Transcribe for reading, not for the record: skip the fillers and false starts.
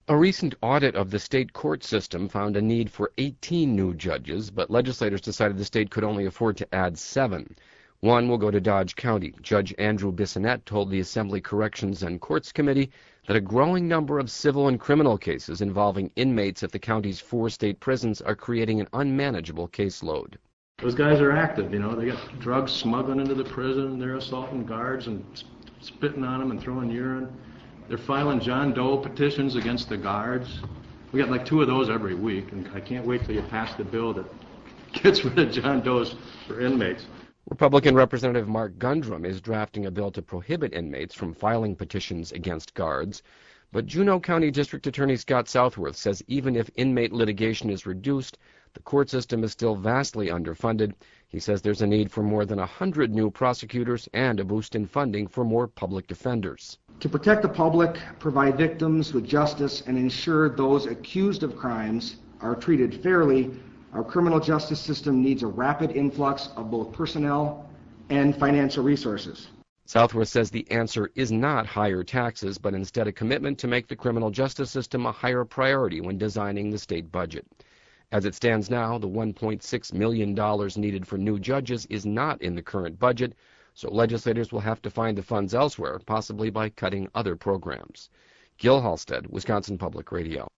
A recent audit of the state court system found a need for 18 new judges, but legislators decided the state could only afford to add 7. One will go to Dodge County. Judge Andrew Bissonnette told the Assembly Corrections and Courts Committee that a growing number of civil and criminal cases involving inmates at the county's 4 state prisons are creating an unmanageable caseload. Those guys are active, you know. They got drugs smuggling into the prison. They're assaulting guards and spitting on them and throwing urine. They're filing John Doe petitions against the guards. We got like 2 of those every week, and I can't wait till you pass the bill that gets rid of John Does for inmates. Republican Representative Mark Gundrum is drafting a bill to prohibit inmates from filing petitions against guards. But Juneau County District Attorney Scott Southworth says even if inmate litigation is reduced, the court system is still vastly underfunded. He says there's a need for more than 100 new prosecutors and a boost in funding for more public defenders. To protect the public, provide victims with justice, and ensure those accused of crimes are treated fairly, our criminal justice system needs a rapid influx of both personnel and financial resources. Southworth says the answer is not higher taxes, but instead a commitment to make the criminal justice system a higher priority when designing the state budget. As it stands now, the $1.6 million needed for new judges is not in the current budget, so legislators will have to find the funds elsewhere, possibly by cutting other programs. Gil Halstead, Wisconsin Public Radio.